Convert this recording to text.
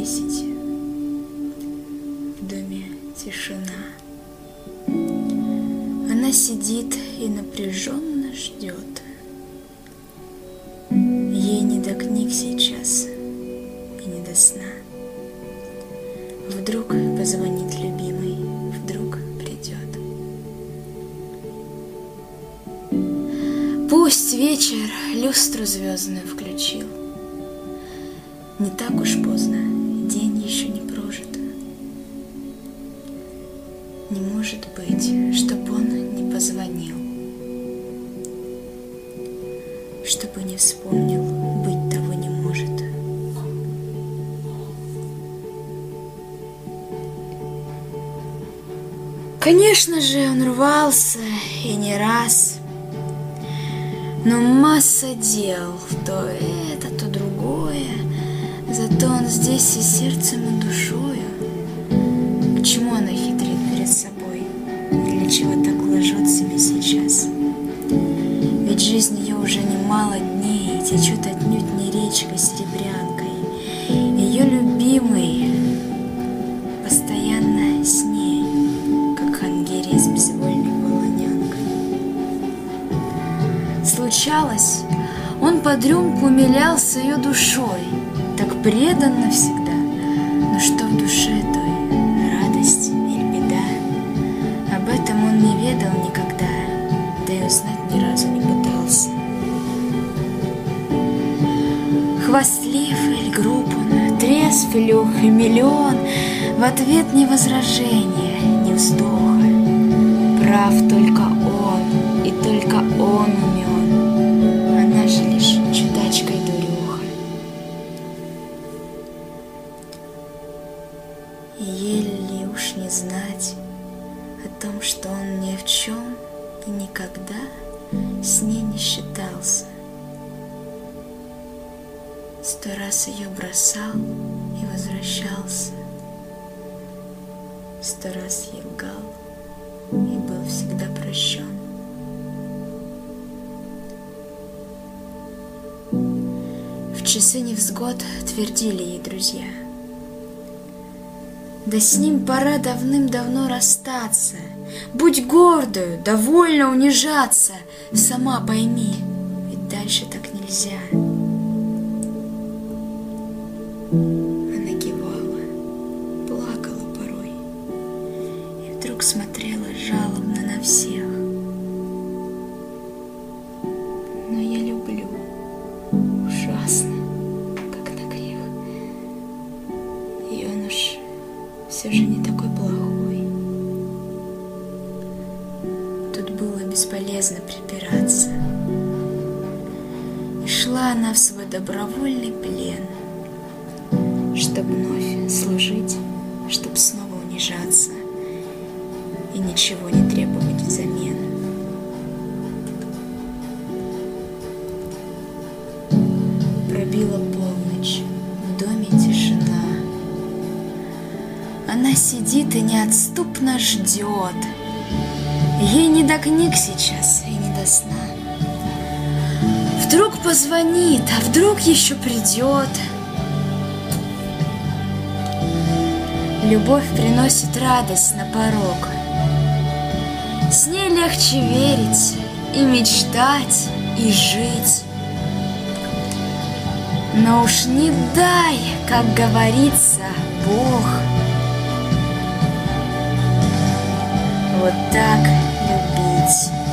10. В доме тишина. Она сидит и напряженно ждет. Ей не до книг сейчас и не до сна. Вдруг позвонит любимый, вдруг придет. Пусть вечер люстру звездную включил. Не так уж поздно, день еще не прожит. Не может быть, чтоб он не позвонил, чтобы не вспомнил, быть того не может. Конечно же, он рвался и не раз, но масса дел, то это, то другое. Зато он здесь и сердцем, и душою. Почему она хитрит перед собой? Для чего так лжет себе сейчас? Ведь жизнь ее уже немало дней, течет отнюдь не речкой серебрянкой. Ее любимый постоянно с ней, как хангирия с безвольной волонянкой. Случалось, он под рюмку умилялся ее душой, так преданно всегда, но что в душе той, радость или беда, об этом он не ведал никогда, да и узнать ни разу не пытался. Хвастлив или груб он, трезв или ухмелен, в ответ ни возражения, ни вздоха. Прав только он, и только он умен, она же лишь чудачка и дуреха. И еле ли уж не знать о том, что он ни в чем и никогда с ней не считался. 100 раз ее бросал и возвращался, 100 раз ей лгал и был всегда прощен. В часы невзгод твердили ей друзья: да с ним пора давным-давно расстаться. Будь гордою, довольно унижаться. Сама пойми, ведь дальше так нельзя. Она кивала, плакала порой и вдруг смотрела жалобно на всех. Но я люблю ужасно, как на грех. И он уж все же не такой плохой. Тут было бесполезно припираться. И шла она в свой добровольный плен, чтоб вновь служить, чтоб снова унижаться и ничего не требовать взамен. Пробила полночь, в доме тишина. Она сидит и неотступно ждет. Ей не до книг сейчас и не до сна. Вдруг позвонит, а вдруг еще придет. Любовь приносит радость на порог. С ней легче верить и мечтать, и жить. Но уж не дай, как говорится, Бог, вот так любить.